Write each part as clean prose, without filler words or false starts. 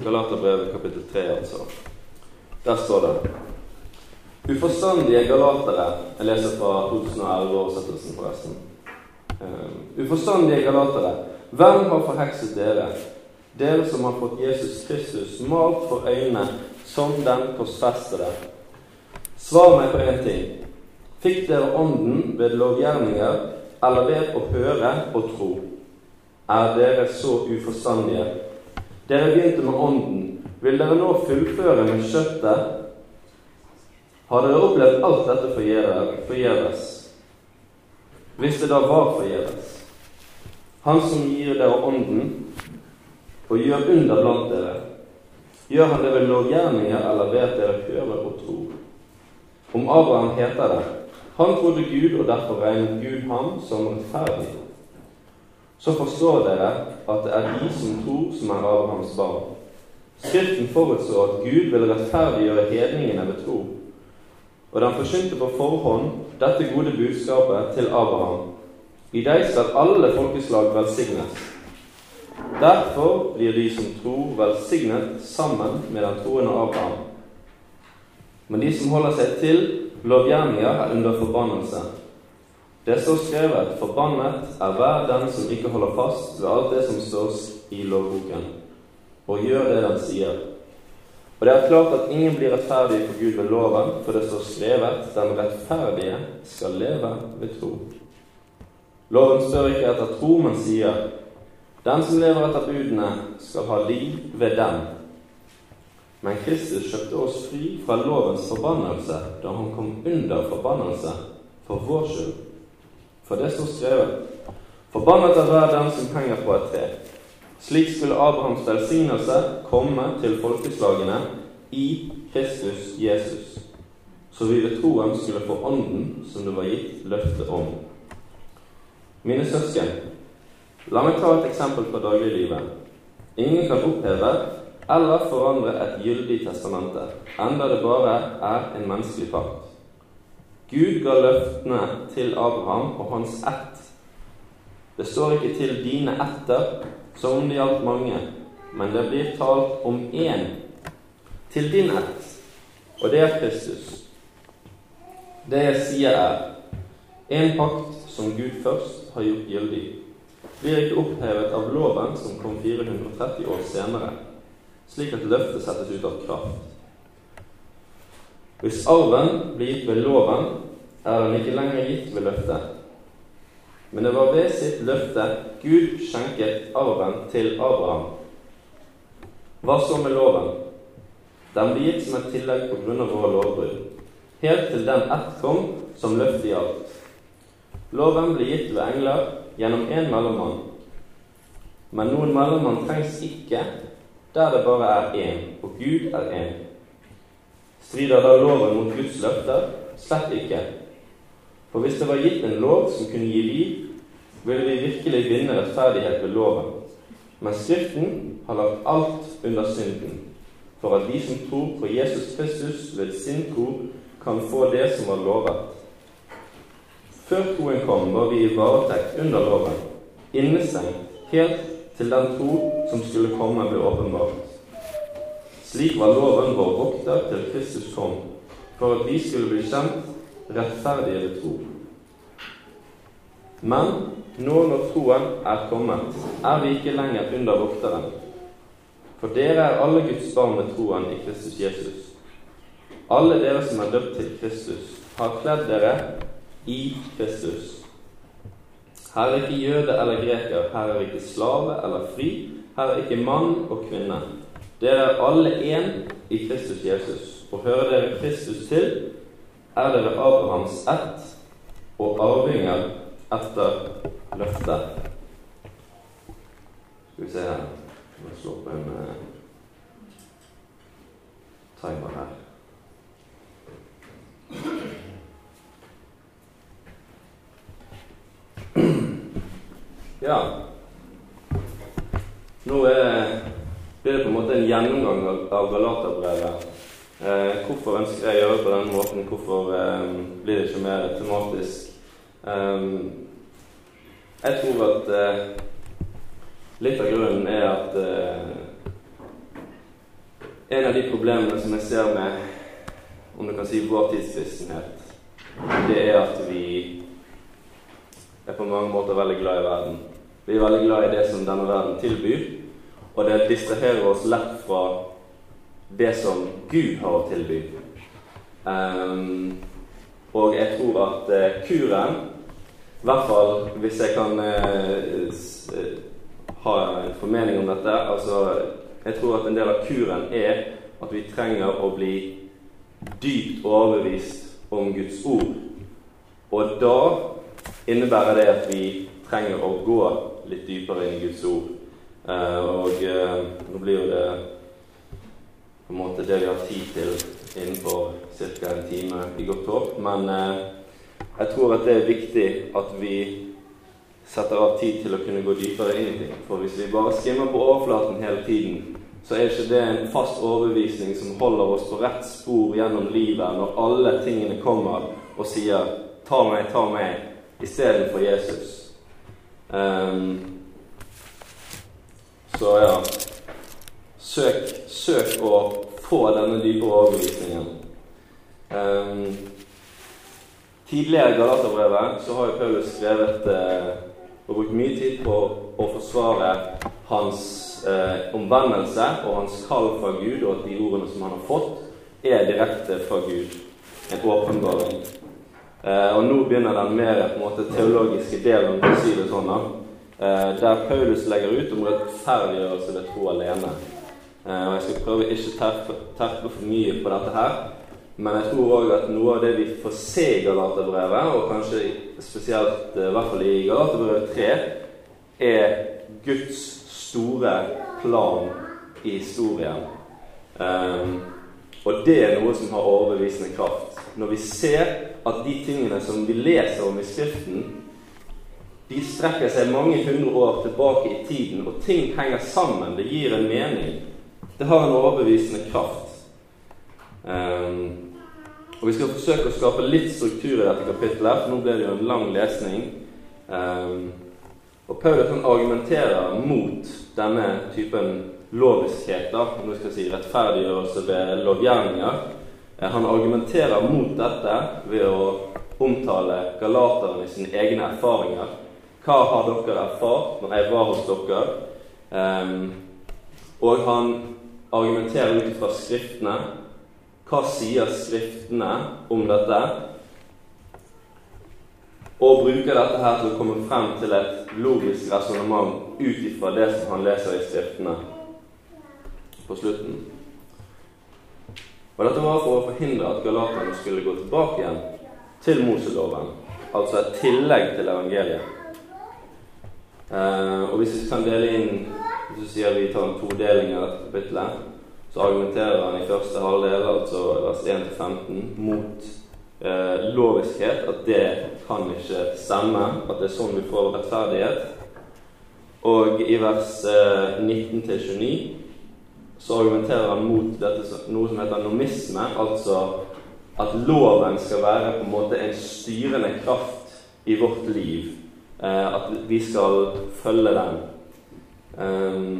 Galaterbrevet kapittel 3 altså. Der står det: Uforstandige galatere. Jeg leser fra 2011-oversettelsen forresten. Uforstandige galatere, hvem har forhekset dere? Dere som har fått Jesus Kristus malt for øynene som den korsfestede. Svar meg på en ting. Fikk dere ånden ved lovgjerninger, eller ved å høre og tro? Er dere så uforstandige? Dere begynte med ånden. Vil dere nå fullføre med kjøttet? Har dere opplevd alt dette forgjeves? Hvis det da var forgjeves. Han som gir dere ånden og gjør under blant dere, gjør han det ved lovgjerninger eller ved at dere hører og tror? Om Abraham heter det: han trodde Gud, og derfor regnet Gud ham som rettferdig. Så forstår dere at det er de som tror, som er Abrahams barn. Skriften forutså at Gud vil rettferdiggjøre hedningene ved tro, og den forsynte på forhånd dette gode budskapet til Abraham: i deg skal alle folkeslag velsignes. Derfor blir de som tror velsignet sammen med den troende Abraham. Men de som holder seg til lovgjerninger, er under forbannelse. Det står skrevet: forbannet er hver den som ikke holder fast ved alt det som står i lovboken, og gjør det den sier. Og det er klart at ingen blir rettferdig for Gud ved loven, for det står skrevet: den rettferdige skal leve ved tro. Loven spør ikke etter tro, men sier: den som lever etter budene skal ha liv ved dem. Men Kristus kjøpte oss fri fra lovens forbannelse da han kom under forbannelse for vår skyld. For det står skrevet: forbannet er hver den som henger på et tre. Slik skulle Abrahams velsignelse komme til folkeslagene i Kristus Jesus, så vi ved troen skulle få ånden som det var gitt løfte om. Mine søsken, la meg ta et eksempel fra dagliglivet. Ingen kan oppheve eller forandre et gyldig testamente, enda det bare er en menneskelig pakt. Gud ga løftene til Abraham og hans ett. Det står ikke til dine etter, som om det gjaldt mange, men det blir talt om én, til din ett, og det er Kristus. Det jeg sier er: en pakt som Gud først har gjort gyldig, blir ikke opphevet av loven som kom 430 år senere, slik at løftet settes ut av kraft. Hvis arven blir gitt ved loven, er den ikke lenger gitt ved løftet. Men det var ved sitt løfte Gud skjenket arven til Abraham. Hva så med loven? Den ble gitt som et tillegg på grunn av våre lovbrudd, helt til den ett kom som løftet gjaldt. Loven ble gitt ved engler gjennom en mellommann. Men noen mellommann trengs ikke, der det bare er én, og Gud er én. Strider da loven mot Guds løfter? Slett ikke. For hvis det var gitt en lov som kunne gi liv, ville vi virkelig vinne rettferdighet ved loven. Men Skriften har lagt alt under synden, for at de som tror på Jesus Kristus ved sin tro, kan få det som var lovet. Før troen kom, var vi i varetekt under loven, innestengt helt til den tro som skulle komme ble åpenbart. Slik var loven vår vokter til Kristus kom, for at vi skulle bli kjent rettferdige ved tro. Men nå når troen er kommet, er vi ikke lenger under vokteren. For dere er alle Guds barn med troen i Kristus Jesus. Alle dere som er døpt til Kristus, har kledd dere i Kristus. Her er ikke jøde eller greker, her er ikke slave eller fri, her er ikke mann og kvinne. Dere er alle én i Kristus Jesus, og hører dere Kristus til, er dere Abrahams ett og arvinger etter løftet. Skal vi se her. Jeg må slå på en timer her. Ja. Nå blir det på en måte en gjennomgang av Galaterbrevet. Hvorfor ønsker jeg å gjøre på denne måten? Hvorfor blir det ikke mer tematisk? Jeg tror at litt av grunnen er at En av de problemene som jeg ser med, om du kan si, vår tidskristenhet, det at vi på mange måter veldig glad i verden. Vi veldig glad i det som denne verden tilbyr, og det distraherer oss lett fra det som Gud har å tilby. Og jeg tror at kuren, i hvert fall hvis jeg kan ha en formening om dette, altså jeg tror at en del av kuren at vi trenger å bli dypt overbevist om Guds ord. Og da innebærer det at vi trenger å gå litt dypere inn i Guds ord. Nå blir jo det på en måte det vi har tid til innenfor cirka en time i godt håp, men jeg tror at det viktig at vi setter av tid til å kunne gå dypere inn i ting. For hvis vi bare skimmer på overflaten hele tiden, så ikke det en fast overbevisning som holder oss på rett spor gjennom livet når alle tingene kommer og sier ta meg, i stedet for Jesus. Så ja, søk å få denne dype overbevisningen. Tidligere i Galaterbrevet så har jo Paulus skrevet og brukt mye tid på å forsvare hans omvendelse og hans kall fra Gud, og at de ordene som han har fått direkte fra Gud, en åpenbaring. Og nå begynner den mer på en måte teologiske delen, for å si det sånn, der Paulus legger ut om rettferdiggjørelse ved tro alene. Og jeg skal prøve ikke terpe for mye på dette her, men jeg tror også at noe av det vi får se i Galaterbrevet, og kanskje spesielt i hvert fall i Galaterbrevet 3, Guds store plan i historien. Og det noe som har overbevisende kraft. Når vi ser at de tingene som vi leser om i Skriften, de strekker seg mange hundre år tilbake i tiden, og ting henger sammen, det gir en mening. Det har en overbevisende kraft. Og vi skal forsøke å skape litt struktur i dette kapittelet, for nå ble det jo en lang lesning. Og Paulus argumenterer mot denne typen loviskhet, om du skal si rettferdiggjørelse ved lovgjerninger. Han argumenterer mot dette ved å omtale galaterne i sine egne erfaringer. Hva har dere erfart når jeg var hos dere? Og han argumenterer ut fra skriftene. Hva sier skriftene om dette? Og bruker dette her til å komme frem til et logisk resonemang ut ifra det som han leser i skriftene på slutten. Og dette var for å forhindre at galaterne skulle gå tilbake igjen til Moseloven, altså et tillegg til evangeliet. Og hvis vi kan dele inn, hvis du sier vi tar en todeling av dette kapittelet, så argumenterer han i første halvdel, altså vers 1-15, mot loviskhet, at det kan ikke stemme, at det sånn vi får rettferdighet. Og i vers 19-29 så argumenterer han mot dette, noe som heter nomisme, altså at loven skal være på en måte en styrende kraft i vårt liv, at vi skal følge den.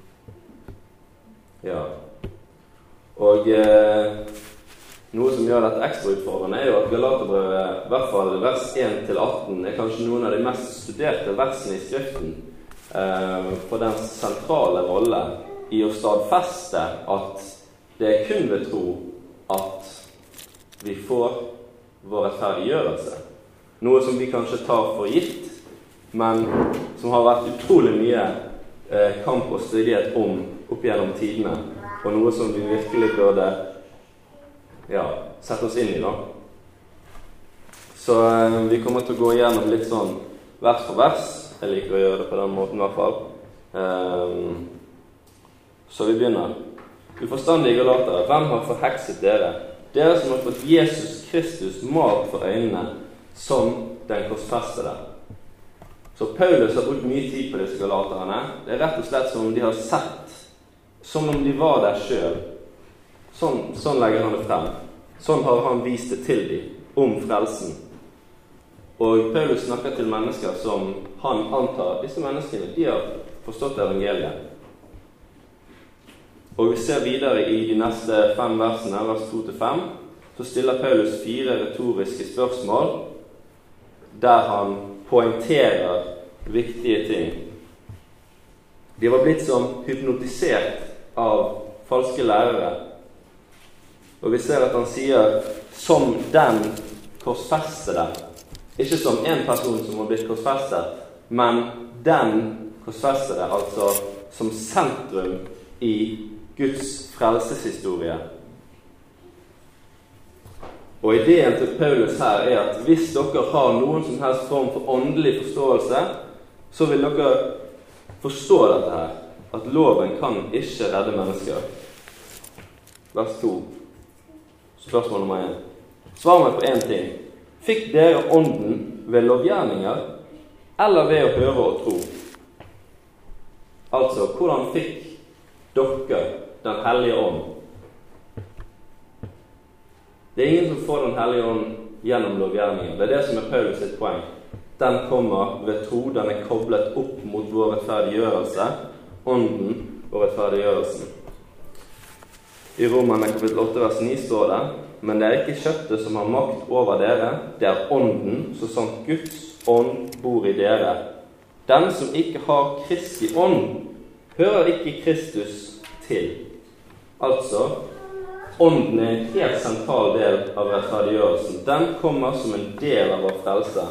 Ja. Og noe som gjør dette ekstra utfordrende jo at Galaterbrevet, i hvert fall vers 1-18, kanskje noen av de mest studerte versene i Skriften for den sentrale rolle i å stadfeste at det kun ved tro at vi får vår rettferdiggjørelse. Noe som vi kanskje tar for gitt, men som har vært utrolig mye kamp og stridighet om opp gjennom tidene, og noe som vi virkelig burde sette oss inn i da. Så vi kommer til å gå igjennom litt sånn vers for vers. Jeg liker å gjøre det på den måten i hvert fall. Så vi begynner. Uforstandige galatere, hvem har forhekset dere? Dere som har fått Jesus Kristus malt for øynene som den korsfestede. Så Paulus har brukt mye tid på disse galaterne. Det rett og slett som om de har sett, som om de var der selv. Sånn legger han det frem. Sånn har han vist det til dem om frelsen. Og Paulus snakker til mennesker som han antar at disse menneskene, de har forstått evangeliet. Og vi ser videre i de neste 5 versene, vers 2-5, så stiller Paulus 4 retoriske spørsmål, der han poengterer viktige ting. De var blitt som hypnotisert av falske lærere. Og vi ser at han sier som den korsfestede. Ikke som en person som har blitt korsfestet, men den korsfestede, altså som sentrum i Guds frelseshistorie. Og ideen til Paulus her er at hvis dere har noen som helst form for åndelig forståelse, så vil dere forstå dette her, at loven kan ikke redde mennesker. Vers 2. Spørsmål nummer 1. Svar meg på en ting. Fikk dere ånden ved lovgjerninger, eller ved å høre og tro? Altså, hvordan fikk dere den hellige ånd? Det er ingen som får den hellige ånd gjennom lovgjerninger. Det er det som er Paulus sitt poeng. Den kommer ved tro, den er koblet opp mot vår rettferdiggjørelse, ånden og rettferdiggjørelsen. I Romerne kapittel 8, vers 9 står det: men det er ikke kjøttet som har makt over dere, det er ånden, så sant Guds ånd bor i dere. Den som ikke har Kristi ånd, hører ikke Kristus til. Altså, ånden er en helt sentral del av rettferdiggjørelsen. Den kommer som en del av vår frelse.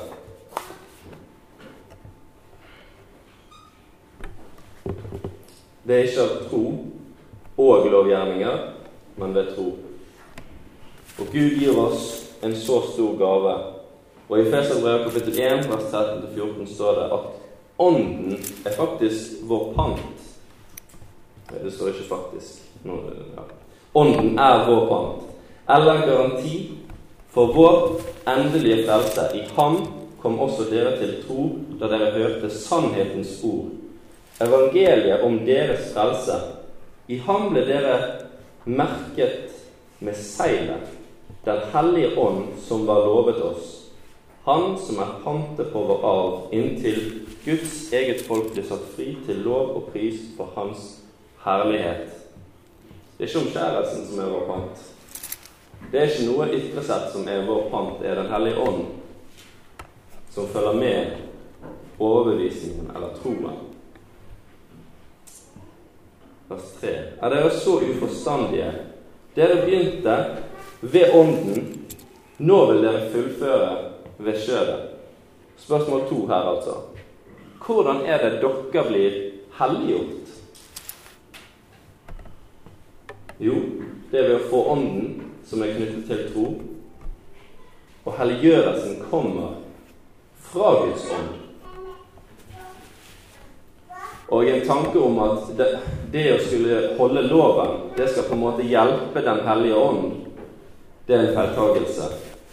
Det er ikke av tro og lovgjerninger, men ved tro. Og Gud gir oss en så stor gave. Og i Efeserbrevet kapittel 1, vers 13-14 står det at ånden er faktisk vår pant. Det står ikke faktisk. Ånden er vår pant, eller garanti for vår endelige frelse. I ham kom også dere til tro da dere hørte sannhetens ord, evangeliet om deres frelse. I ham ble dere merket med seilet, den hellige ånd som var lovet oss. Han som er pantet på vår arv, inntil Guds eget folk blir satt fri til lov og pris for hans herlighet. Det er ikke omskjærelsen som er vår pant. Det er ikke noe ytre sett som er vår pant. Det er den hellige ånd som følger med overbevisningen eller troen. Vers 3. Er dere så uforstandige? Dere begynte ved ånden, nå vil dere fullføre ved kjødet. Spørsmål 2 her altså. Hvordan er det dere blir helliggjort? Jo, det er ved å få ånden som er knyttet til tro, og helliggjørelsen kommer fra Guds ånd. Og en tanke om at det å skulle holde loven, det skal på en måte hjelpe den hellige ånd, det er en feiltagelse.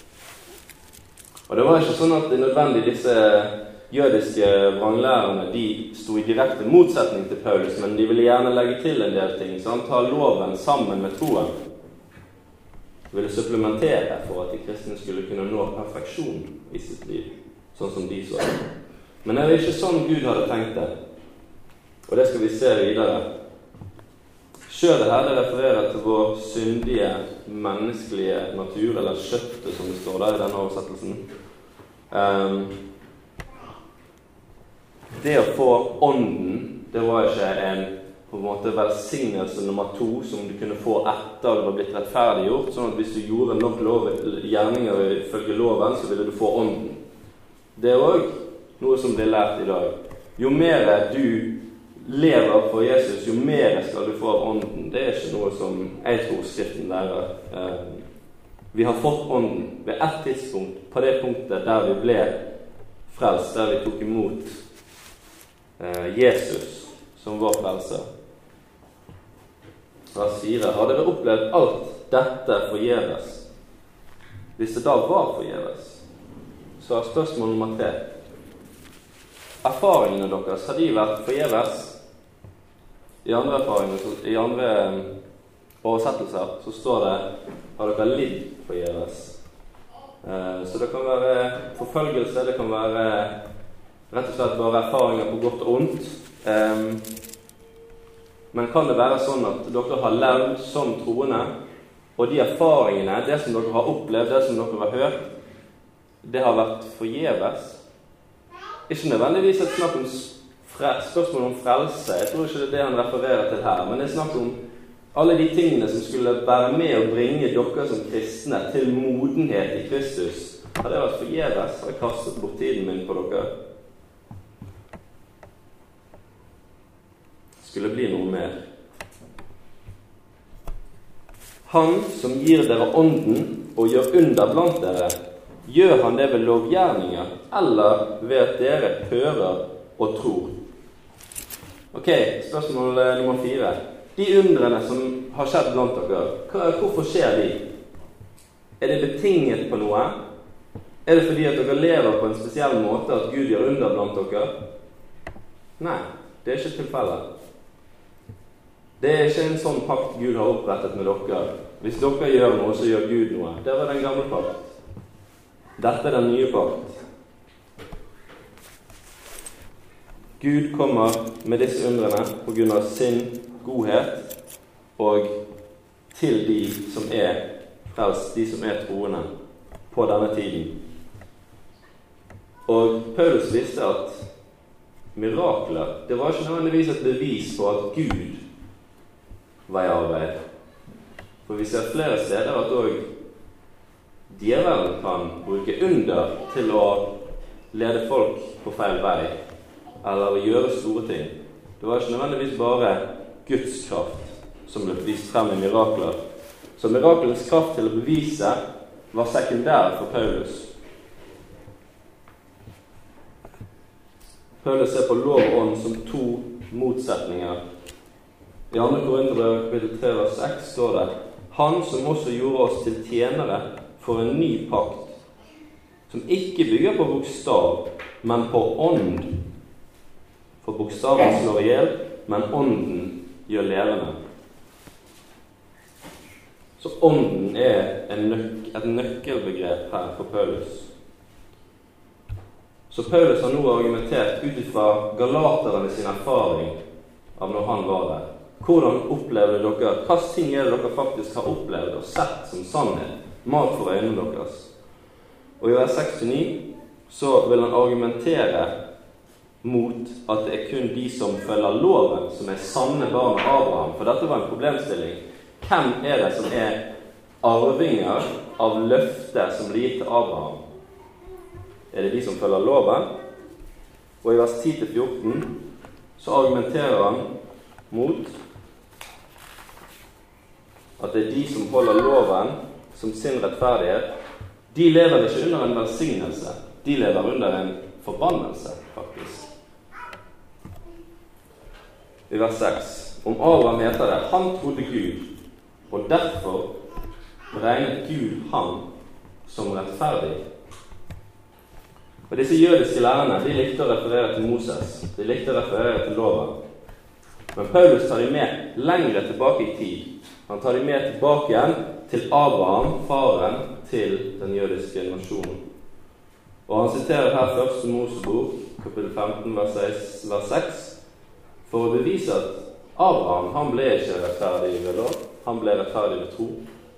Og det var ikke sånn at det er nødvendig disse jødiske vranglærerne, de sto i direkte motsetning til Paulus, men de ville gjerne legge til en del ting, så han tar loven sammen med troen. De ville supplementere for at de kristne skulle kunne nå perfeksjon i sitt liv, sånn som de så. Men det er ikke sånn Gud hadde tenkt det. Og det skal vi se videre. Kjødet her, det refererer til vår syndige, menneskelige natur, eller kjøttet som det står der i denne oversettelsen. Det å få ånden, det var ikke en på en måte velsignelse nummer 2 som du kunne få etter du var blitt rettferdiggjort, sånn at hvis du gjorde nok gjerninger ifølge loven, så ville du få ånden. Det er også noe som blir lært i dag. Jo mer du lever for Jesus, jo mer skal du få av ånden. Det er ikke noe som jeg tror Skriften lærer. Vi har fått ånden ved ett tidspunkt, på det punktet der vi ble frelst, der vi tok imot Jesus som vår frelser. Vers 4. Har dere opplevd alt dette forgjeves? Hvis det da var forgjeves, så er spørsmål nummer 3. Erfaringene deres, har de vært forgjeves? I andre oversettelser så står det har dere lidd forgjeves. Så det kan være forfølgelse, det kan være rett og slett bare erfaringer på godt og ondt. Men det er ikke sånn at det nødvendig disse jødiske vranglærerne, de sto i direkte motsetning til Paulus, men de ville gjerne legge til en del ting, så han tar loven sammen med troen. Og men kan det være sånn at dere har levd som troende, og de erfaringene, det som dere har opplevd, det som dere har hørt, det har vært forgjeves? Ikke nødvendigvis et snakk om spørsmål om frelse, jeg tror ikke det er det han refererer til her, men det er snakk om alle de tingene som skulle være med å bringe dere som kristne til modenhet i Kristus. Har det vært forgjeves? Har jeg kastet bort tiden min på dere? Skulle bli noe mer. Han som gir dere ånden og gjør under blant dere, gjør han det ved lovgjerninger, eller ved at dere hører og tror? Ok, spørsmål nummer 4. De undrene som har skjedd blant dere, hvorfor skjer de? Er det betinget på noe? Er det fordi at dere lever på en spesiell måte at Gud gjør under blant dere? Nei, det er ikke tilfellet. Det er ikke en sånn pakt Gud har opprettet med dere. Hvis dere gjør noe, så gjør Gud noe. Det var den gamle pakt. Dette er den nye pakt. Gud kommer med disse undrene på grunn av sin godhet og til de som er frelst, de som er troende på denne tiden. Og Paulus visste at mirakler, det var ikke nødvendigvis et bevis på at Gud var i arbeid. For vi ser flere steder at også djevelen kan bruke under til å lede folk på feil vei, eller å gjøre store ting. Det var ikke nødvendigvis bare Guds kraft som ble vist frem i mirakler. Så mirakelens kraft til å bevise var sekundær for Paulus. Paulus ser på lov og ånd som to motsetninger. I 2. Korinterbrev kapittel 3 vers 6 står det: Han som også gjorde oss til tjenere for en ny pakt, som ikke bygger på bokstav, men på ånd. For bokstaven slår i hjel, men ånden gjør levende. Så ånden er et nøkkelbegrep her for Paulus. Så Paulus har nå argumentert ut fra galaterne sin erfaring av når han var der. Hvordan opplevde dere, hva ting er det dere faktisk har opplevd og sett som sannhet, mat for øynene deres? Og i vers 6-9 så vil han argumentere mot at det er kun de som følger loven, som er sanne barn av Abraham. For dette var en problemstilling. Hvem er det som er arvinger av løftet som blir gitt til Abraham? Er det de som følger loven? Og i vers 10-14 så argumenterer han mot at det er de som holder loven som sin rettferdighet. De lever ikke under en velsignelse, de lever under en forbannelse, faktisk. I vers 6, om Abraham heter det: han trodde Gud, og derfor regnet Gud ham som rettferdig. Og disse jødiske lærerne, de likte å referere til Moses, de likte å referere til loven. Men Paulus tar de med lengre tilbake i tid. Han tar de med tilbake igjen til Abraham, faren til den jødiske nasjonen. Og han siterer her 1. Mosebok, kapittel 15, vers 6, for å bevise at Abraham, han ble ikke rettferdig ved lov, han ble rettferdig ved tro.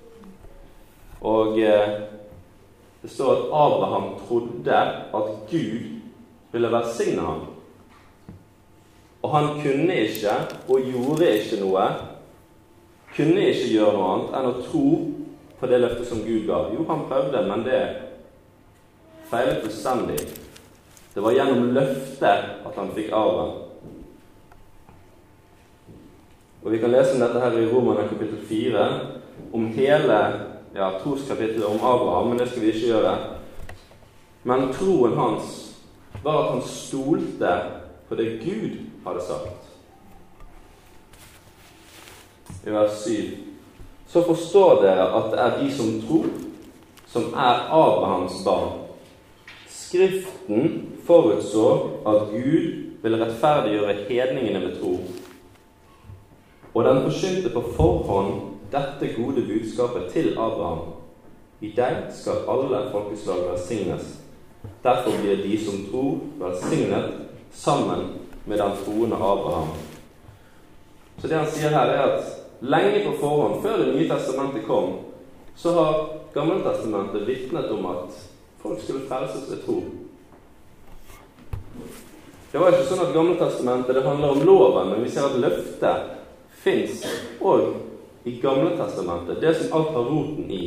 Og det står at Abraham trodde at Gud ville velsigne ham. Og han kunne ikke, og gjorde ikke noe, kunne ikke gjøre noe annet enn å tro på det løftet som Gud gav. Jo, han prøvde, men det feilet fullstendig. Det var gjennom løftet at han fikk arven. Og vi kan lese om dette her i Romerne kapittel 4, om hele troskapitlet om Abraham, men det skal vi ikke gjøre. Men troen hans var at han stolte på det Gud hadde sagt. I vers 7. Så forstår dere at det er de som tror, som er Abrahams barn. Skriften forutså at Gud ville rettferdiggjøre hedningene med tro. Og den forsynte på forhånd dette gode budskapet til Abraham. I deg skal alle folkeslag velsignes. Derfor blir de som tror velsignet sammen med den troende Abraham. Så det han sier her er at lenge på forhånd, før Det nye testamentet kom, så har Gammeltestamentet vitnet om at folk skulle frelses ved tro. Det var ikke sånn at Gammeltestamentet det handler om loven, men vi ser at løftet finnes også i Gamletestamentet, det som alt har roten i.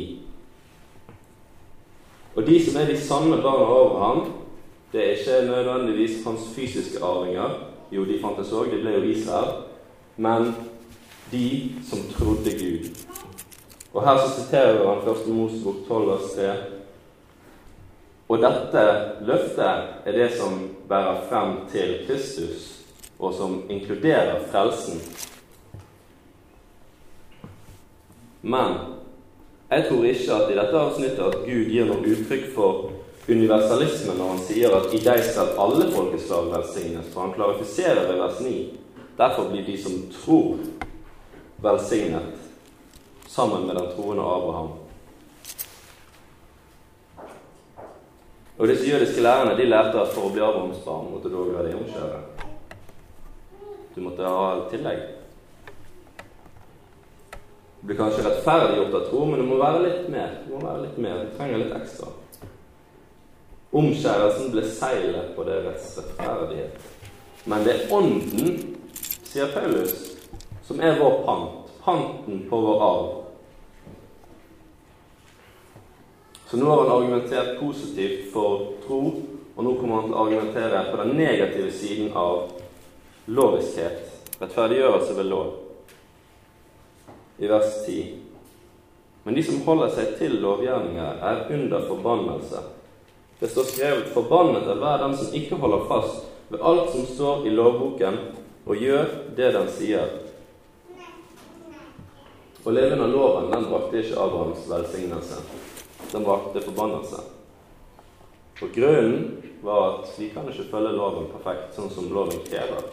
Og de som er de sanne barn av Abraham, det er ikke nødvendigvis hans fysiske arvinger. Jo, de fantes også, de ble jo Israel. Men de som trodde Gud. Og her så siterer han 1. Mosebok 12, vers 3. Og dette løftet er det som bærer frem til Kristus, og som inkluderer frelsen. Men jeg tror ikke at i dette avsnittet at Gud gir noe uttrykk for universalisme når han sier at i deg skal alle folkeslag velsignes, for han klarifiserer ved vers 9. Derfor blir de som tror velsignet, sammen med den troende Abraham. Og disse jødiske lærerne, de lærte at for å bli Abrahams barn måtte du også ha det omskjære. Du måtte ha tillegg. Det blir kanskje rettferdiggjort av tro, men det må være litt mer. Du trenger litt ekstra. Omskjærelsen ble seilet på deres rettferdighet. Men det er ånden, sier Paulus, som er vår pant. Panten på vår arv. Så nå har han argumentert positivt for tro, og nå kommer han til å argumentere på den negative siden av loviskhet. Rettferdiggjørelse ved lov. I vers 10. Men de som holder seg til lovgjerninger er under forbannelse. Det står skrevet: forbannet er hver den som ikke holder fast ved alt som står i lovboken, og gjør det den sier. Og leven av loven, den brakte ikke Abrahams velsignelse. Den brakte forbannelse. Og grunnen var at vi kan ikke følge loven perfekt, sånn som loven krever.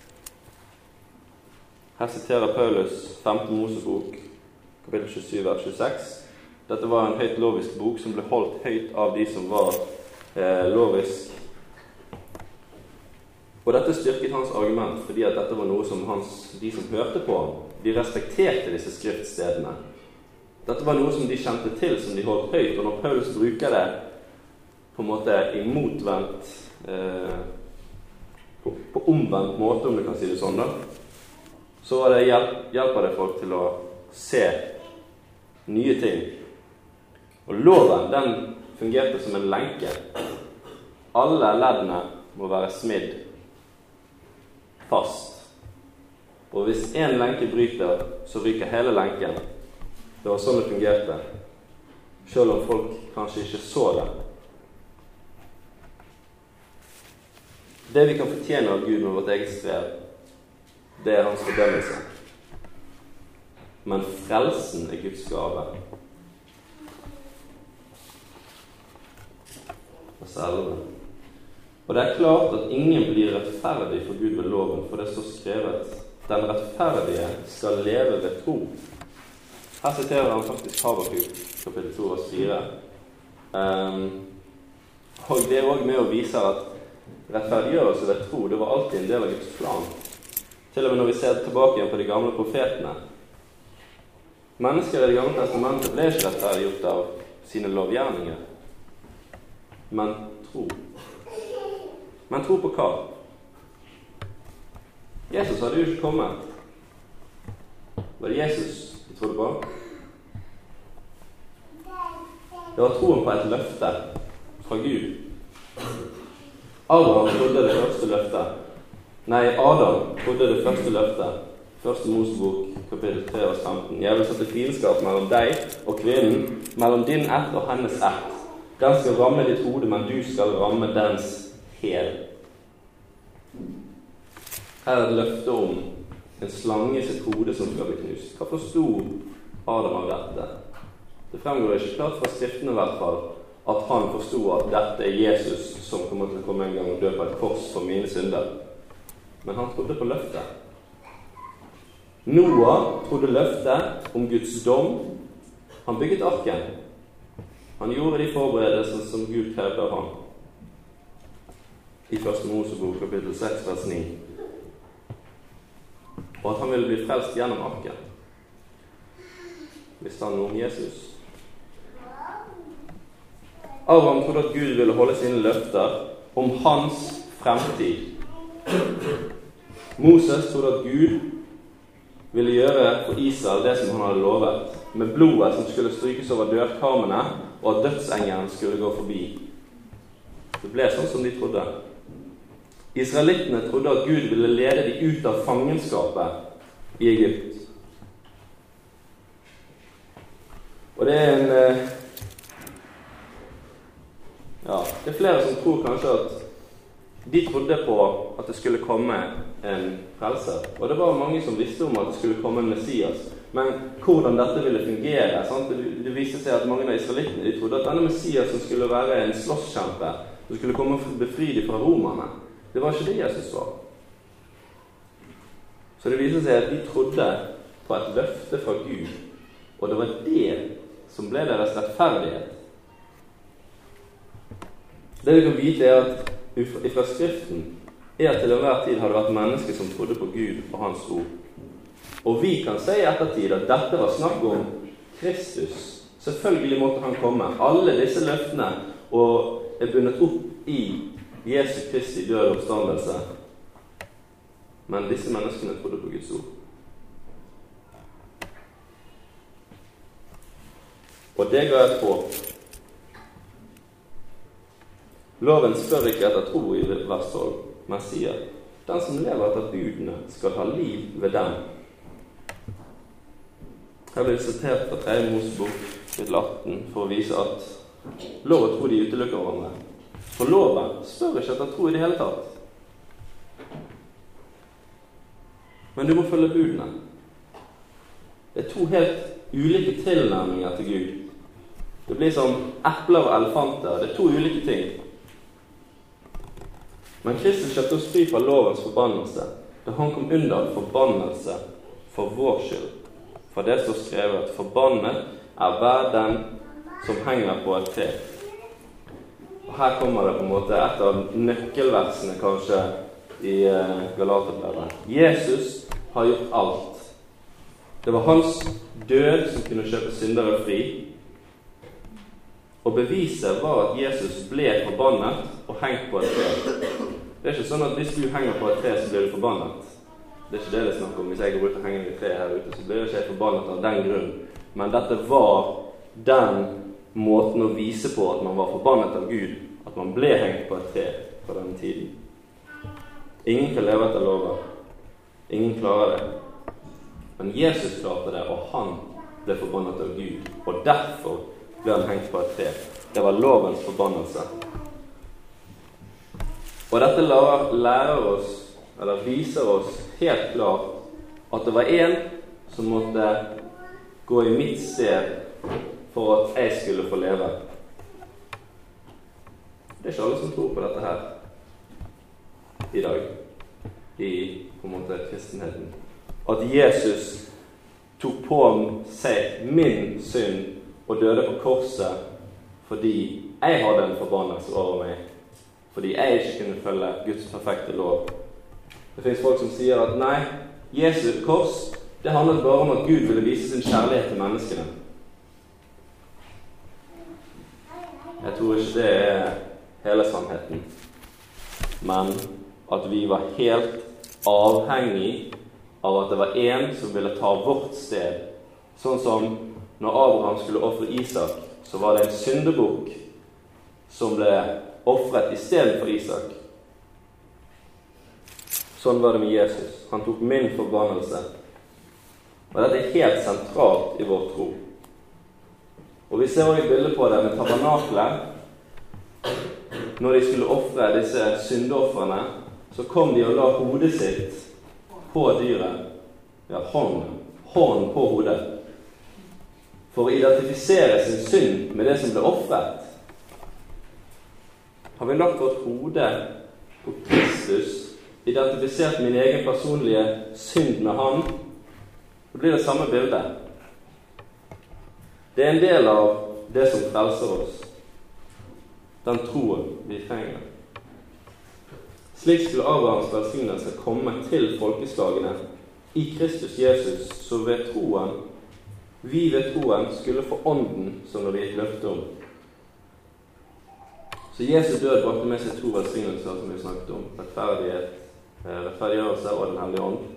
Her siterer Paulus 5. Mosebok, kapittel 27, vers 26. Dette var en høyt lovisk bok som ble holdt høyt av de som var lovisk. Og dette styrket hans argument, fordi at dette var noe som de som hørte på ham, de respekterte disse skriftstedene. Dette var noe som de kjente til, som de holdt høyt, og når Paulus bruker det på en måte i motvendt, på omvendt måte, om du kan si det sånn da, så hjelper det folk til å se nye ting. Og loven, den fungerte som en lenke. Alle leddene må være smidd fast. Og hvis en lenke bryter, så ryker hele lenken. Det var sånn det fungerte, selv om folk kanskje ikke så det. Det vi kan fortjene av Gud med vårt eget strev, det er hans fordømmelse. Men frelsen er Guds gave. Og det er klart at ingen blir rettferdig for Gud ved loven, for det står skrevet: den rettferdige skal leve ved tro. Her siterer han faktisk Habakuk, kapittel 2, vers 4. Og det er også med å vise at rettferdiggjørelse ved tro, det var alltid en del av Guds plan. Til og med når vi ser tilbake igjen på de gamle profetene. Mennesker i det gamle testamentet ble ikke rettferdiggjort av sine lovgjerninger, men tro. Men tro på hva? Jesus hadde jo ikke kommet. Var det Jesus de trodde på? Det var troen på et løfte fra Gud. Abraham trodde det første løftet. Adam trodde det første løftet. 1. Mosebok, kapittel 3, vers 15. Jeg vil sette fiendskap mellom deg og kvinnen, mellom din ett og hennes ett. Den skal ramme ditt hode, men du skal ramme dens hæl. Her er et løfte om en slange sitt hode som skal bli knust. Hva forstod Adam av dette? Det fremgår ikke klart fra skriftene i hvert fall at han forstod at dette er Jesus som kommer til å komme en gang og dø på et kors for mine synder. Men han trodde på løftet. Noah trodde løftet om Guds dom. Han bygget arken. Han gjorde de forberedelser som Gud krevde av ham. I 1. Mosebok, kapittel 6, vers 9. og at han ville bli frelst gjennom arken. Visste han noe om Jesus? Abraham trodde at Gud ville holde sine løfter om hans fremtid. Moses trodde at Gud ville gjøre for Israel det som han hadde lovet, med blodet som skulle strykes over dørkarmene, og at dødsengelen skulle gå forbi. Det ble sånn som de trodde. Israelittene trodde at Gud ville lede dem ut av fangenskapet i Egypt. Og det er det er flere som tror kanskje at de trodde på at det skulle komme en frelser. Og det var mange som visste om at det skulle komme en Messias. Men hvordan dette ville fungere, sant? Det viste seg at mange av israelittene de trodde at denne Messiasen skulle være en slåsskjempe, som skulle komme og befri dem fra romerne. Det var ikke det Jesus var. Så det viste seg at de trodde på et løfte fra Gud, og det var det som ble deres rettferdighet. Det vi kan vite er at fra Skriften er at til enhver tid har det vært mennesker som trodde på Gud og hans ord. Og vi kan si i ettertid at dette var snakk om Kristus. Selvfølgelig måtte han komme. Alle disse løftene er bundet opp i Jesu Kristi død og oppstandelse. Men disse menneskene trodde på Guds ord. Og det ga et håp. Loven spør ikke etter tro i vers 12, men sier, den som lever etter budene skal ha liv ved dem. Her blir det sitert fra 3. Mosebok, kapittel 18, for å vise at lov og tro de utelukker hverandre. For loven spør ikke etter tro i det hele tatt. Men du må følge budene. Det er to helt ulike tilnærminger til Gud. Det blir som epler og elefanter. Det er to ulike ting. Men Kristus kjøpte oss fri fra lovens forbannelse, da han kom under forbannelse for vår skyld. For det står skrevet, forbannet er hver den som henger på et tre. Og her kommer det på en måte et av nøkkelversene kanskje i Galaterbrevet. Jesus har gjort alt. Det var hans død som kunne kjøpe syndere fri. Og beviset var at Jesus ble forbannet og hengt på et tre. Det er ikke sånn at hvis du henger på et tre, så blir du forbannet. Det er ikke det det snakker om. Hvis jeg går ut og henger i et tre her ute, så blir jeg ikke forbannet av den grunn. Men dette var den måten å vise på at man var forbannet av Gud, at man ble hengt på et tre på denne tiden. Ingen kan leve etter lover. Ingen klarer det. Men Jesus klarte det, og han ble forbannet av Gud. Og derfor ble han hengt på et tre. Det var lovens forbannelse. Og dette lærer oss, eller viser oss helt klart, at det var en som måtte gå i mitt sted for at jeg skulle få leve. Det er ikke alle som tror på dette her i dag, i på en måte kristenheten. At Jesus tok på seg min synd og døde på korset fordi jeg hadde en forbannelse over meg, fordi jeg ikke kunne følge Guds perfekte lov. Det finnes folk som sier at nei, Jesu kors, det handlet bare om at Gud ville vise sin kjærlighet til menneskene. Jeg tror ikke det er hele sannheten, men at vi var helt avhengig av at det var en som ville ta vårt sted. Sånn som når Abraham skulle offre Isak, så var det en syndebukk som ble offret i stedet for Isak. Sånn var det med Jesus. Han tok min forbannelse. Og dette er helt sentralt i vår tro. Og vi ser også et bilde på det med tabernaklet. Når de skulle offre disse syndoffrene, så kom de og la hodet sitt på dyret. Ja, hånden på hodet. For å identifisere sin synd med det som ble offret. Har vi lagt vårt hode på Kristus, identifisert min egen personlige synd med han, så blir det samme bilde. Det er en del av det som frelser oss, den troen vi trenger. Slik skulle Abrahams velsignelse komme til folkeslagene i Kristus Jesus, så ved troen, vi ved troen skulle få ånden som det ble gitt løfte om. Så Jesu død brakte med seg 2 velsignelser som vi snakket om, rettferdiggjørelse og den hellige ånd.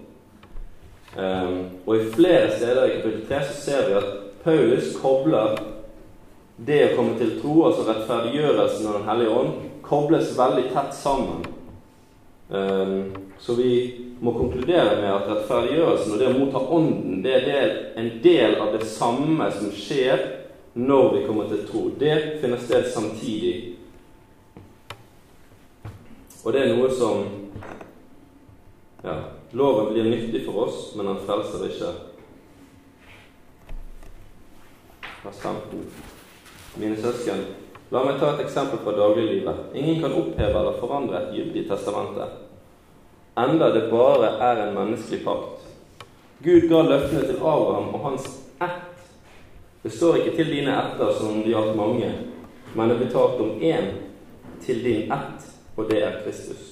Og i flere steder i kapittel 3 så ser vi at Paulus kobler det å komme til tro, altså rettferdiggjørelsen og den hellige ånd, kobles veldig tett sammen. Så vi må konkludere med at rettferdiggjørelsen og det å motta ånden, det er en del av det samme som skjer når vi kommer til tro. Det finner sted samtidig. Og det er noe som, loven blir nyttig for oss, men den frelser ikke. Vers 15. Mine søsken, la meg ta et eksempel fra dagliglivet. Ingen kan oppheve eller forandre et gyldig testamente, enda det bare er en menneskelig pakt. Gud ga løftene til Abraham og hans ett. Det står ikke til dine etter som de har mange, men det blir talt om en til din ett, og det er Kristus.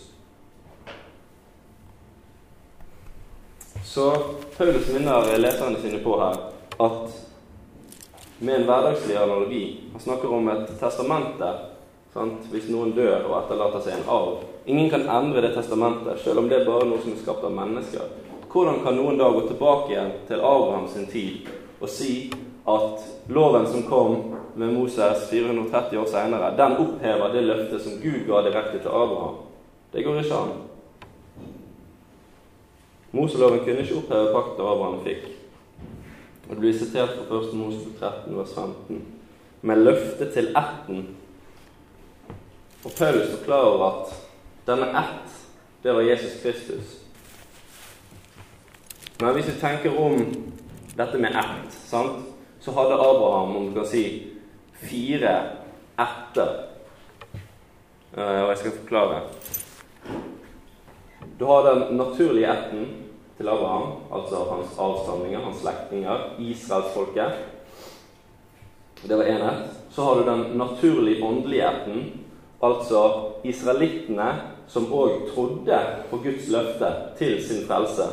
Så Paulus minner leserne sine på her at med en hverdagslig analogi, han snakker om et testamente, sant? Hvis noen dør og etterlater seg en arv. Ingen kan endre det testamentet, selv om det er bare noe som er skapt av mennesker. Hvordan kan noen da gå tilbake igjen til Abraham sin tid og si at loven som kom med Moses 430 år senere, den opphever det løftet som Gud ga direkte til Abraham? Det går ikke an. Moseloven kunne ikke oppheve pakten Abraham fikk. Og det blir sitert fra 1. Mosebok 13, vers 15, med løfte til etten. Og Paulus forklarer at denne ett, det var Jesus Kristus. Men hvis vi tenker om dette med ett, sant? Så hadde Abraham, om du kan si, 4 etter. Og jeg skal forklare. Du har den naturlige etten til Abraham, altså hans avstamninger, hans slektninger, Israelsfolket. Det var en ett. Så har du den naturlige åndelige etten, altså israelittene som også trodde på Guds løfte til sin frelse.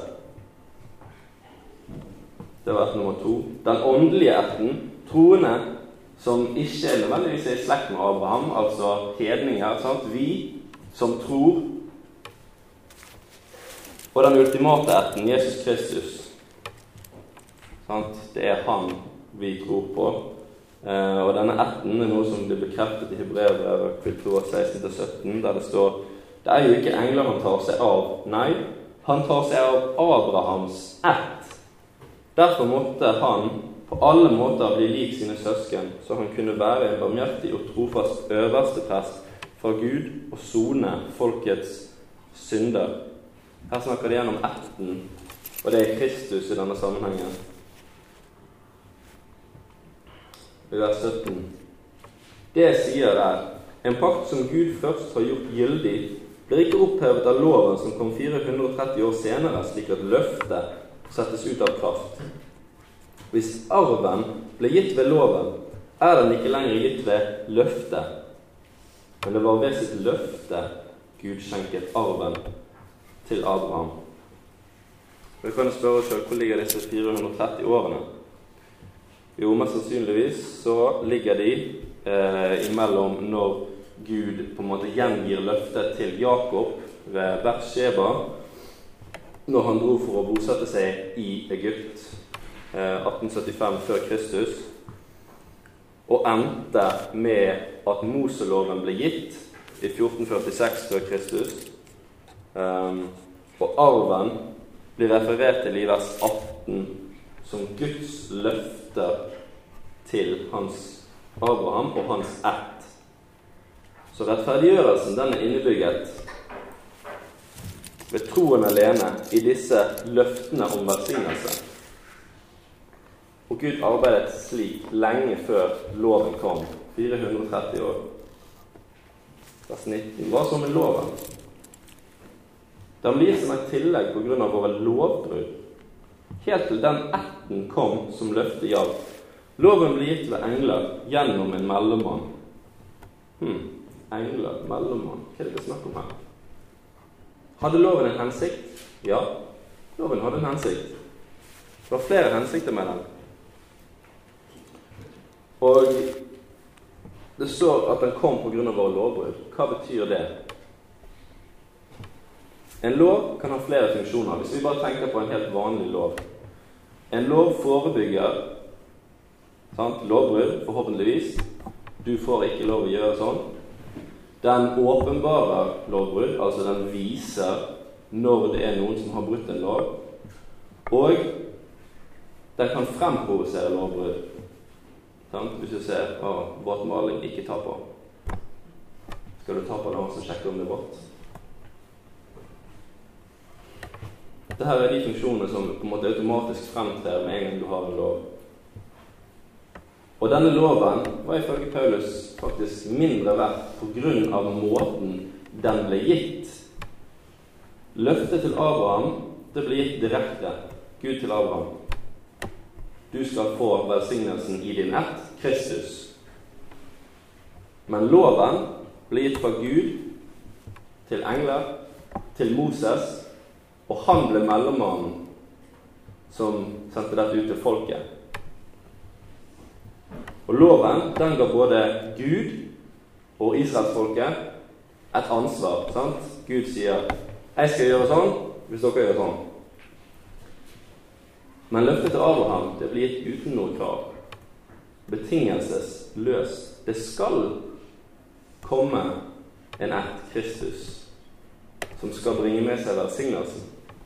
Det var ett nummer 2. Den åndelige etten, troende som ikke nødvendigvis er i slekt med Abraham, altså hedninger, sant? Vi som tror. Og den ultimate etten, Jesus Kristus. Sant? Det er han vi tror på. Og denne etten er noe som blir bekreftet i Hebreerbrevet kapittel 16-17, der det står: det er jo ikke engler han tar seg av, nei, han tar seg av Abrahams ett. Derfor måtte han på alle måter bli lik sine søsken, så han kunne være en barmhjertig og trofast øverste prest fra Gud og sone folkets synder. Her snakker de gjennom etten, og det er Kristus i denne sammenhengen. I vers 17. Det sier der: en pakt som Gud først har gjort gyldig, blir ikke opphevet av loven som kom 430 år senere, slik at løftet settes ut av kraft. Hvis arven ble gitt ved loven, er den ikke lenger gitt ved løftet. Men det var ved sitt løfte Gud skjenket arven til Abraham. Vi kan spørre oss selv, hvor ligger disse 430 årene? Jo, mest sannsynligvis så ligger de imellom når Gud på en måte gjengir løftet til Jakob ved Beersheba, når han dro for å bosette seg i Egypt 1875 før Kristus, og endte med at Moseloven ble gitt i 1446 før Kristus, og arven blir referert til i vers 18 som Guds løfter til hans Abraham og hans ett. Så rettferdiggjørelsen, den er innebygget ved troen alene i disse løftene om velsignelse. Og Gud arbeidet slik lenge før loven kom, 430 år. Vers 19. Hva så med loven? Den blir som et tillegg på grunn av våre lovbrudd, helt til den etten kom som løftet gjaldt. Loven ble gitt ved engler gjennom en mellommann. Engler, mellommann, hva er det snakk om her? Hadde loven en hensikt? Ja. Loven hadde en hensikt. Det var flere hensikter med den. Og det står at den kom på grunn av våre lovbrudd. Hva betyr det? En lov kan ha flere funksjoner. Hvis vi bare tenker på en helt vanlig lov. En lov forebygger lovbrudd, forhåpentligvis. Du får ikke lov å gjøre sånn. Den åpenbarer lovbrudd, altså den viser når det er noen som har brutt en lov. Og den kan fremprovosere lovbrudd. Hvis du ser våtmaling, ikke ta på. Skal du ta på det også og sjekke om det er vått? Dette er de funksjonene som på en måte automatisk fremtrer med en gang du har en lov. Og denne loven var ifølge Paulus faktisk mindre verdt på grunn av måten den ble gitt. Løftet til Abraham, det ble gitt direkte. Gud til Abraham. Du skal få velsignelsen i din ett, Kristus. Men loven ble gitt fra Gud til engler, til Moses, og han ble mellommannen som sendte dette ut til folket. Og loven, den ga både Gud og Israelsfolket et ansvar, sant? Gud sier, jeg skal gjøre sånn, hvis dere gjør sånn. Men løftet til Abraham, det blir gitt uten noe krav. Betingelsesløst. Det skal komme en ett, Kristus, som skal bringe med seg velsignelsen.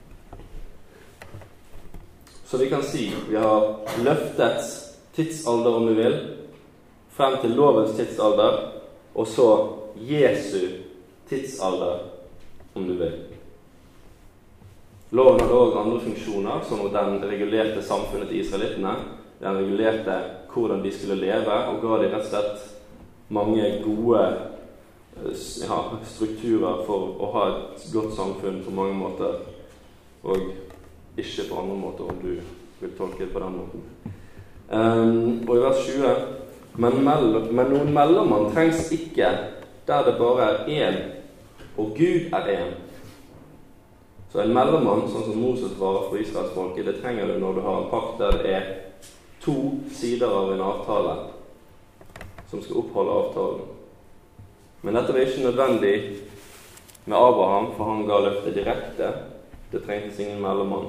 Så vi kan si, vi har løftets tidsalder, om du vil, frem til lovens tidsalder, og så Jesu tidsalder, om du vil. Loven hadde også andre funksjoner, sånn at den regulerte samfunnet til israelittene, den regulerte hvordan de skulle leve, og ga de rett og slett mange gode strukturer for å ha et godt samfunn på mange måter, og ikke på andre måter, om du vil tolke det på den måten. Og i vers 20, men noen mellommann trengs ikke der det bare er én, og Gud er én. Så en mellommann, sånn som Moses var for Israelsfolket, det trenger du når du har en pakt der det er to sider av en avtale som skal oppholde avtalen. Men dette var ikke nødvendig med Abraham, for han ga løftet direkte. Det trengtes ingen mellommann.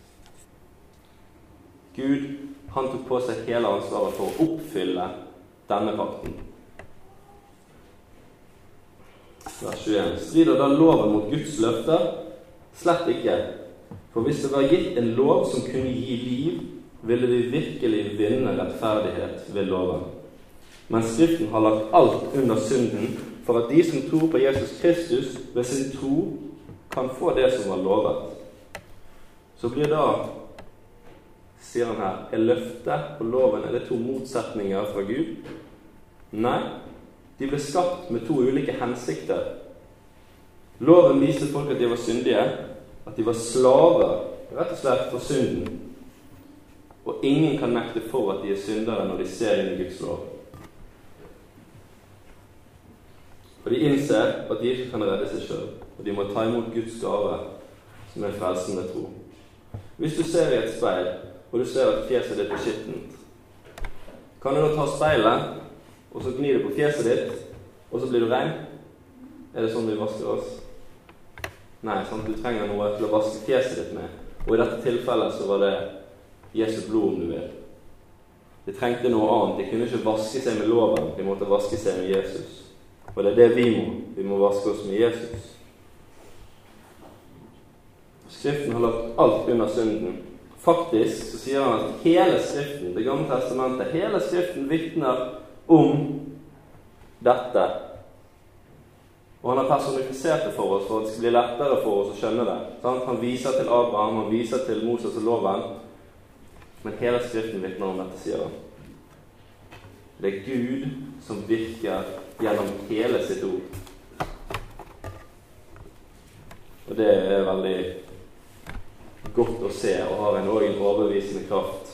Gud, han tok på seg hele ansvaret for å oppfylle denne pakten. Vers 21. Strider da loven mot Guds løfter? Slett ikke. For hvis det var gitt en lov som kunne gi liv, ville vi virkelig vinne rettferdighet ved loven. Men Skriften har lagt alt under synden, for at de som tror på Jesus Kristus ved sin tro kan få det som var lovet. Så blir da, sier han her, er løftet på loven, er det to motsetninger fra Gud? Nei, de ble skapt med to ulike hensikter. Loven viste folk at de var syndige, at de var slaver, rett og slett for synden. Og ingen kan nekte for at de er syndere når de ser inn i Guds lov. Og de innser at de ikke kan redde seg selv, og de må ta imot Guds gave, som er frelsen ved tro. Hvis du ser i et speil, og du ser at fjeset ditt er skittent, kan du da ta speilet, og så gni det på fjeset ditt, og så blir du ren? Er det sånn vi vasker oss? Nei, sant? Du trenger noe til å vaske fjeset ditt med. Og i dette tilfellet så var det Jesu blod, om du vil. De trengte noe annet. De kunne ikke vaske seg med loven. De måtte vaske seg med Jesus. Og det er det vi må. Vi må vaske oss med Jesus. Skriften har lagt alt under synden. Faktisk så sier han at hele Skriften, det gamle testamentet, hele Skriften vitner om dette. Og han har personifisert det for oss, for at det skal bli lettere for oss å skjønne det. Han viser til Abraham, han viser til Moses og loven, men hele Skriften vitner om dette, sier han. Det er Gud som virker gjennom hele sitt ord. Og det er veldig godt å se, og har en overbevisende kraft,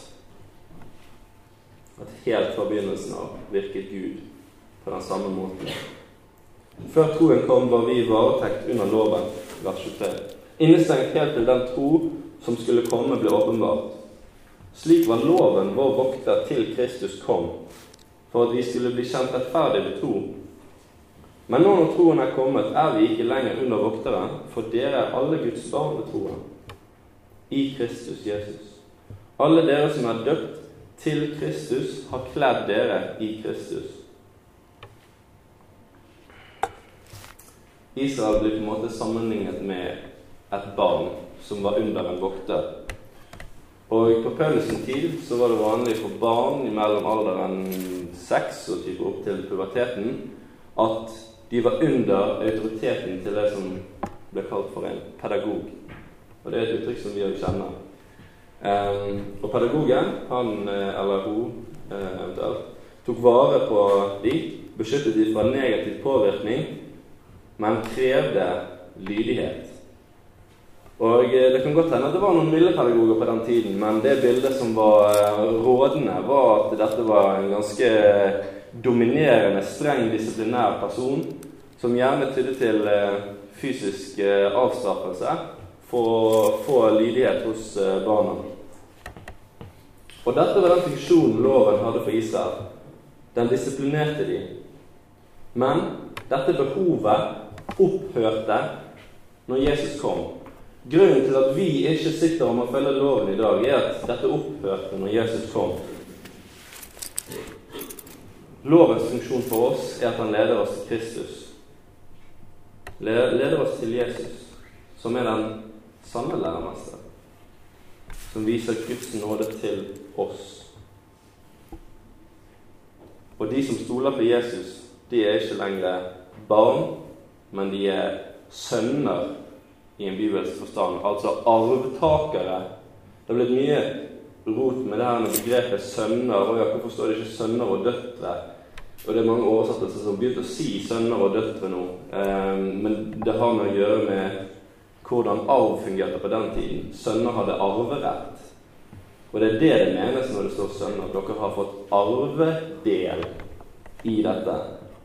at helt fra begynnelsen av virket Gud på den samme måten. Før troen kom var vi varetekt under loven, vers 23. innestengt helt til den tro som skulle komme ble åpenbart. Slik var loven vår vokter til Kristus kom, for at vi skulle bli kjent rettferdig ved tro. Men nå når troen er kommet, er vi ikke lenger under vokteren, for dere er alle Guds barn ved troen, i Kristus Jesus. Alle dere som er døpt til Kristus, har kledd dere i Kristus. Israel blir på en måte sammenlignet med et barn som var under en vokter. Og på Paulus' tid så var det vanlig for barn mellom alderen 6 og type opp til puberteten at de var under autoriteten til det som ble kalt for en pedagog. Og det er et uttrykk som vi også kjenner. Og pedagogen, han eller hun eventuelt, tok vare på de, beskyttet de fra negativ påvirkning, men krevde lydighet. Og det kan godt hende at det var noen milde pedagoger på den tiden, men det bildet som var rådende var at dette var en ganske dominerende, streng, disiplinær person, som gjerne tydde til fysisk avstraffelse for å få lydighet hos barna. Og dette var den funksjonen loven hadde for Israel. Den disiplinerte de. Men dette behovet opphørte når Jesus kom. Grunnen til at vi ikke sitter om å følge loven i dag, er at dette opphørte når Jesus kom. Lovens funksjon for oss er at han leder oss til Kristus. Leder oss til Jesus, som er den sanne læremester, som viser Guds nåde til oss. Og de som stoler på Jesus, de er ikke lenger barn, men de er sønner i en bibelsk forstand, altså arvtakere. Det har blitt mye rot med det her med begrepet sønner, og hvorfor står det ikke sønner og døtre? Og det er mange oversettelser som begynte å si sønner og døtre nå, men det har med å gjøre med hvordan arv fungerte på den tiden. Sønner hadde arverett, og det er det menes når det står sønner. Dere har fått arvedel i dette.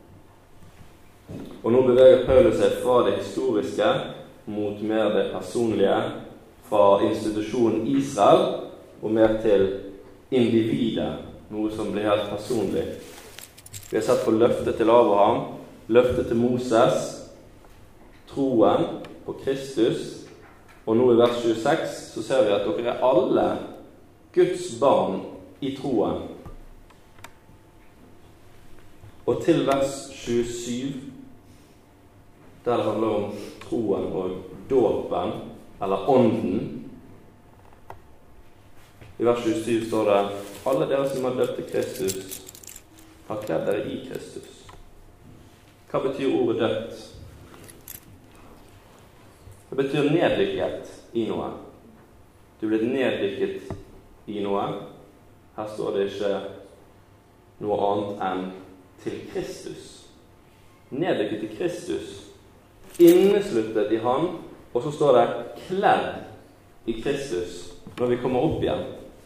Og nå beveger Paulus seg fra det historiske mot mer det personlige, fra institusjonen Israel og mer til individet, noe som blir helt personlig. Vi har sett på løftet til Abraham, løftet til Moses, troen på Kristus, og nå i vers 26 så ser vi at dere er alle Guds barn i troen. Og til vers 27, der det handler om troen og dåpen, eller ånden. I vers 27 står det: alle dere som har døpt til Kristus, har kledd dere i Kristus. Hva betyr ordet døpt? Det betyr neddykket i noe. Du blir neddykket i noe. Her står det ikke noe annet enn til Kristus. Neddykket i Kristus. Innesluttet i han, og så står det kledd i Kristus når vi kommer opp igjen.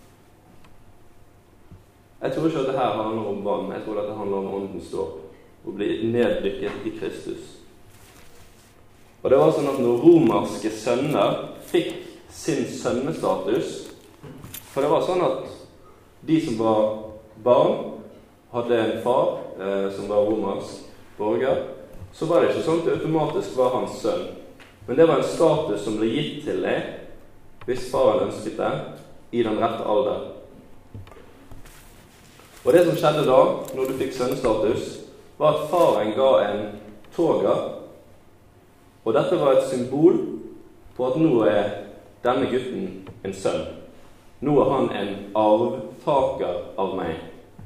Jeg tror ikke at dette handler om vann, jeg tror at det handler om åndens dåp, å bli neddykket i Kristus. Og det var sånn at når romerske sønner fikk sin sønnestatus, for det var sånn at de som var barn, hadde en far som var romersk borger, så var det ikke sånn at det automatisk var hans sønn. Men det var en status som ble gitt til deg, hvis faren ønsket det, i den rette alder. Og det som skjedde da, når du fikk sønnestatus, var at faren ga en toga, og dette var et symbol på at nå er denne gutten en sønn. Nå er han en arvtaker av meg.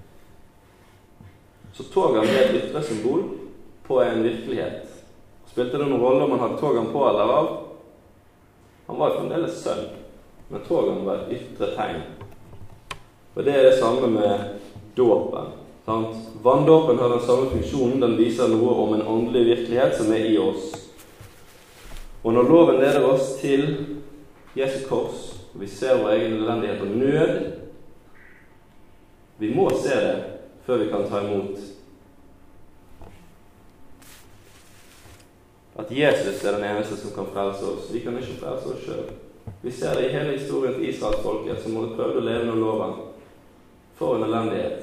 Så togaen ble et ytre symbol på en virkelighet. Spilte det noen rolle om han hadde togaen på eller av? Han var fremdeles sønn, men togaen var et ytre tegn. Og det er det samme med dåpen. Vanndåpen har den samme funksjonen, den viser noe om en åndelig virkelighet som er i oss. Og når loven leder oss til Jesu kors, og vi ser vår egen elendighet og nød, vi må se det før vi kan ta imot. at Jesus er den eneste som kan frelse oss. Vi kan ikke frelse oss selv. Vi ser det i hele historien til Israelsfolket, som måtte prøve å leve under loven for en elendighet.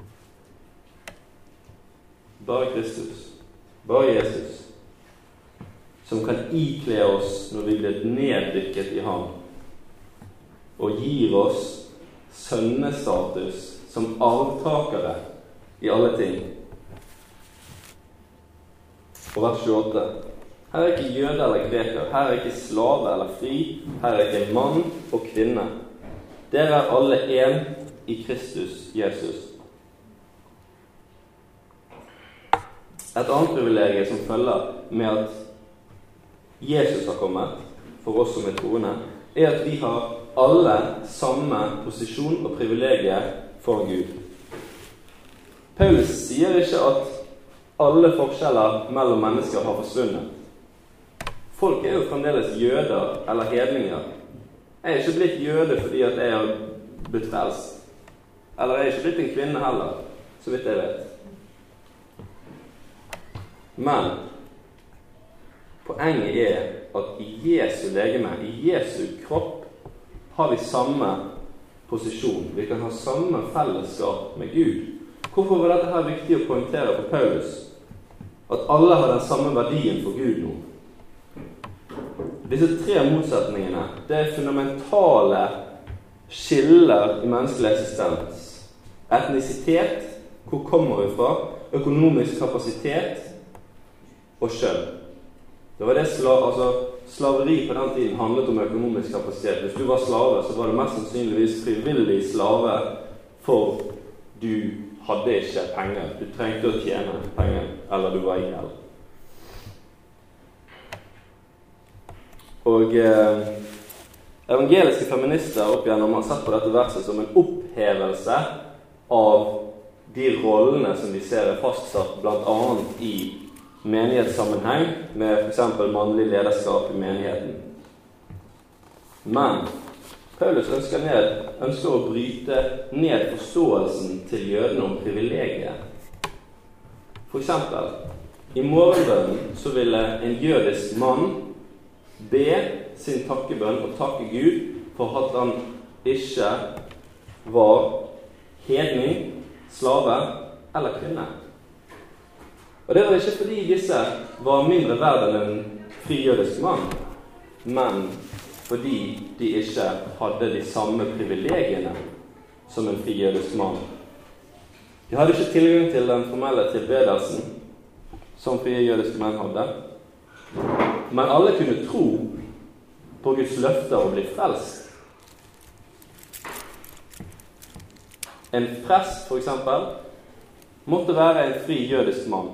Bare Kristus, bare Jesus, som kan ikle oss når vi blir neddykket i ham, og gir oss sønnestatus som arvtakere i alle ting. Og vers 28. Her er ikke jøde eller greker, her er ikke slave eller fri, her er ikke mann og kvinne. Dere er alle en i Kristus Jesus. Et annet privilegie som følger med at Jesus har kommet for oss som er troende, er at vi har alle samme posisjon og privilegie for Gud. Paulus sier ikke at alle forskjeller mellom mennesker har forsvunnet. Folk er jo fremdeles jøder eller hedninger. Jeg er ikke blitt jøde fordi at jeg har blitt frelst. Eller jeg er ikke blitt en kvinne heller, så vidt jeg vet. Men poenget er at i Jesu legeme, i Jesu kropp, har vi samme posisjon. Vi kan ha samme fellesskap med Gud. Hvorfor var dette her viktig å poengtere på Paulus? At alle har den samme verdien for Gud nå. Disse tre motsetningene, det er fundamentale skiller i menneskelig eksistens. Etnisitet, hvor kommer vi fra? Økonomisk kapasitet og kjønn. Det var det slaveri på den tiden handlet om økonomisk kapasitet. Hvis du var slave, så var det mest sannsynligvis frivillig slave, for du hadde ikke penger. Du trengte å tjene penger, eller du var i gjeld. Og evangeliske feminister opp igjennom har sett på dette verset som en opphevelse av de rollene som vi ser er fastsatt blant annet i menighetssammenheng, med for eksempel mannlig lederskap i menigheten. Men Paulus ønsker å bryte ned forståelsen til jødene om privilegiet. For eksempel, i morgenbønnen så ville en jødisk mann be sin takkebønn og takke Gud for at han ikke var hedning, slave eller kvinne. Og det var ikke fordi disse var mindre verd enn en fri jødisk mann, men fordi de ikke hadde de samme privilegiene som en fri jødisk mann. De hadde ikke tilgang til den formelle tilbedelsen som frie jødiske menn hadde, men alle kunne tro på Guds løfter og bli frelst. En prest, for eksempel, måtte være en fri jødisk mann.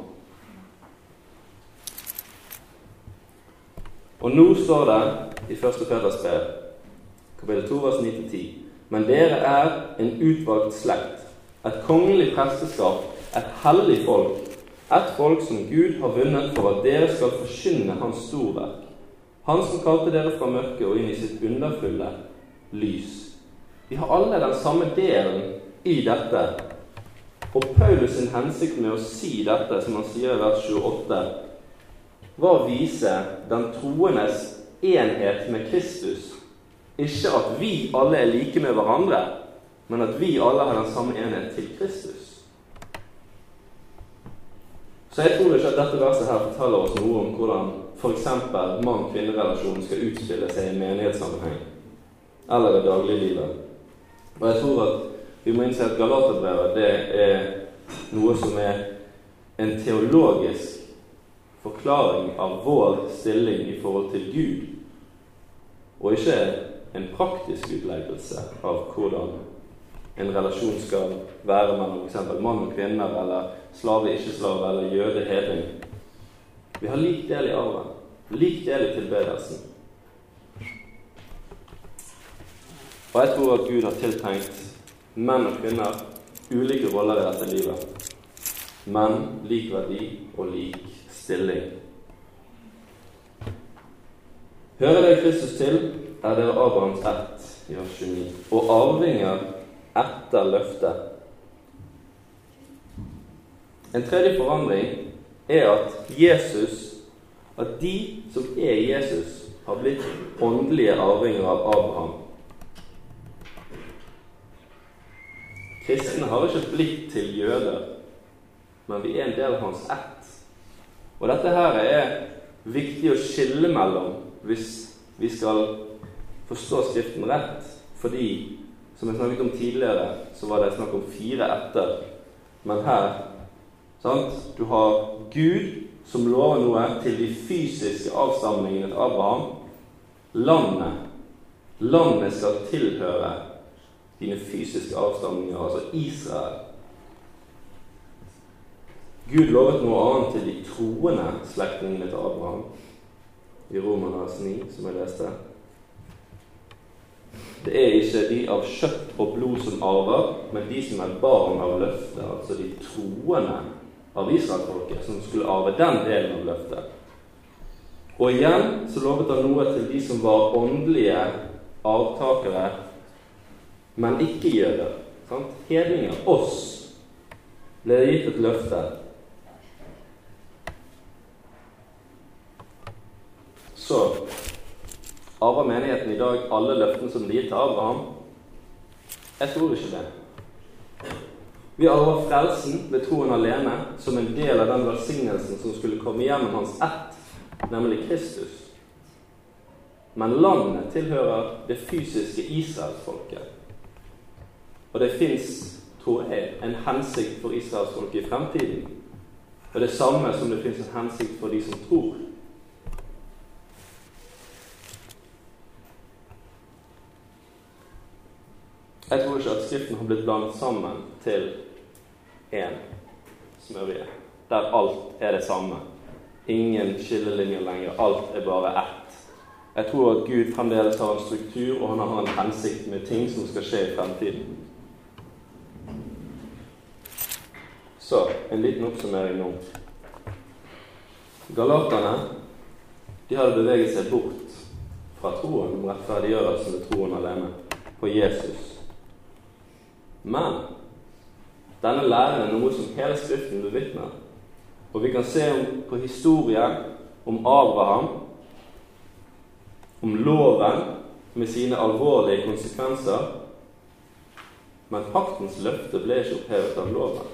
Og nå står det i 1. Peters brev, kapittel 2, vers 9-10. Men dere er en utvalgt slekt, et kongelig presteskap, et hellig folk, et folk som Gud har vunnet for at dere skal forkynne hans storverk. Han som kalte dere fra mørket og inn i sitt underfulle lys. Vi har alle den samme delen i dette. Og Paulus sin hensikt med å si dette, som han sier i vers 28, var å vise den troendes enhet med Kristus. Ikke at vi alle er like med hverandre, men at vi alle har den samme enhet til Kristus. Så jeg tror ikke at dette verset her forteller oss noe om hvordan for eksempel mann-kvinnerelasjonen skal utspille seg i menighetssammenheng, eller i dagliglivet. Og jeg tror at vi må innse at Galaterbrevet, det er noe som er en teologisk forklaring av vår stilling i forhold til Gud, og ikke en praktisk utleggelse av hvordan en relasjon skal være mellom for eksempel mann og kvinner, eller slave, ikke slave, eller jøde, hedning. Vi har lik del i arven, lik del i tilbedelsen. Og jeg tror at Gud har tiltenkt menn og kvinner ulike roller i dette livet. Men lik verdi og lik stilling. Hører dere Kristus til, er dere Abrahams ett, i vers 29, og arvinger etter løftet. En tredje forandring er at Jesus at de som Jesus, har blitt åndelige arvinger av Abraham. Kristne har ikke blitt til jøder, men vi en del av hans ett. Og dette her viktig å skille mellom hvis vi skal forstå Skriften rett, fordi, som jeg snakket om tidligere, så var det snakk om 4 etter. Men her, sant? Du har Gud som lover noe til de fysiske avstamningene til Abraham. Landet skal tilhøre dine fysiske avstamninger, altså Israel. Gud lovet noe annet til de troende slektningene til Abraham, i Romernes 9, som jeg leste. Det ikke de av kjøtt og blod som arver, men de som barn av løftet, altså de troende av Israelfolket, som skulle arve den delen av løftet. Og igjen så lovet han noe til de som var åndelige avtakere, men ikke jøder. Hedninger, oss, ble det gitt et løfte. Så arver menigheten i dag alle løftene som de gitt til Abraham? Jeg tror ikke det. Vi arver frelsen ved troen alene som en del av den velsignelsen som skulle komme gjennom hans ett, nemlig Kristus. Men landet tilhører det fysiske Israelsfolket. Og det finnes, tror jeg, en hensikt for Israelsfolket i fremtiden. Og det samme som det finnes en hensikt for de som tror. Jeg tror ikke at Skriften har blitt blandet sammen til en smørje, der alt det samme. Ingen skillelinjer lenger, alt bare ett. Jeg tror at Gud fremdeles har en struktur, og han har en hensikt med ting som skal skje i fremtiden. Så, en liten oppsummering nå. Galaterne, de hadde beveget seg bort fra troen om rettferdiggjørelse ved troen alene på Jesus. Men denne læren noe som hele Skriften bevitner. Og vi kan se på historien om Abraham, om loven med sine alvorlige konsekvenser. Men paktens løfte ble ikke opphevet av loven.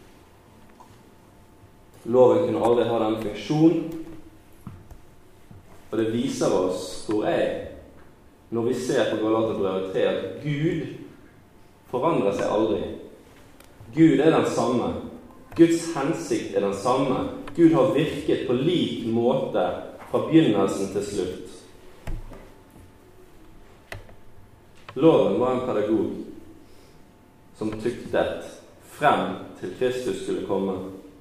Loven kunne aldri ha den funksjon, og det viser oss, tror jeg, når vi ser på Galaterbrevet 3, at Gud forandrer seg aldri. Gud den samme. Guds hensikt den samme. Gud har virket på lik måte fra begynnelsen til slutt. Loven var en pedagog som tyktet frem til Kristus skulle komme.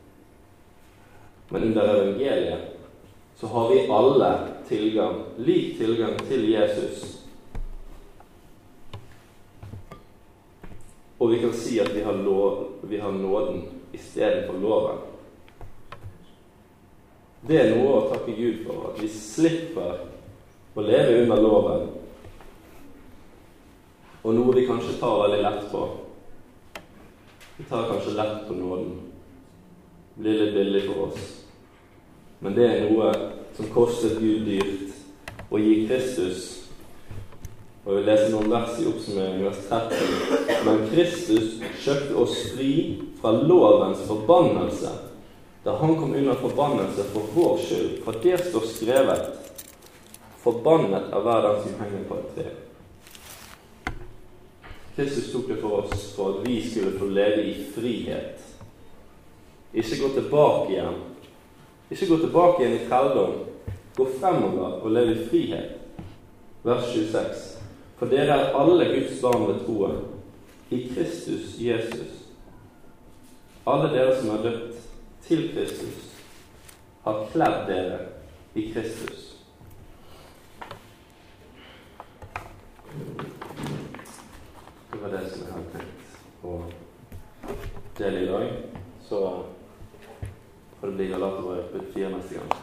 Men under evangeliet så har vi alle lik tilgang til Jesus. Og vi kan si at vi har nåden i stedet for loven. Det noe å takke Gud for, at vi slipper å leve under loven. Og noe vi kanskje tar veldig lett på. Vi tar kanskje lett på nåden. Det blir litt billig for oss. Men det noe som kostet Gud dyrt å gi Kristus. Og jeg vil lese noen vers i oppsummering, vers 30. Men Kristus kjøpte oss fri fra lovens forbannelse, da han kom under forbannelse for vår skyld. For det står skrevet, forbannet er hver den som henger på et tre. Kristus tok det for oss for at vi skulle få leve i frihet. Ikke gå tilbake igjen. Ikke gå tilbake igjen i trelldom. Gå fremover og leve i frihet. Vers 26. For dere er alle Guds barn ved troen, i Kristus Jesus. Alle dere som er døpt til Kristus, har kledd dere i Kristus. Det var det som jeg hadde tenkt å dele i dag. Så får det bli Galaterbrevet 4 neste gang.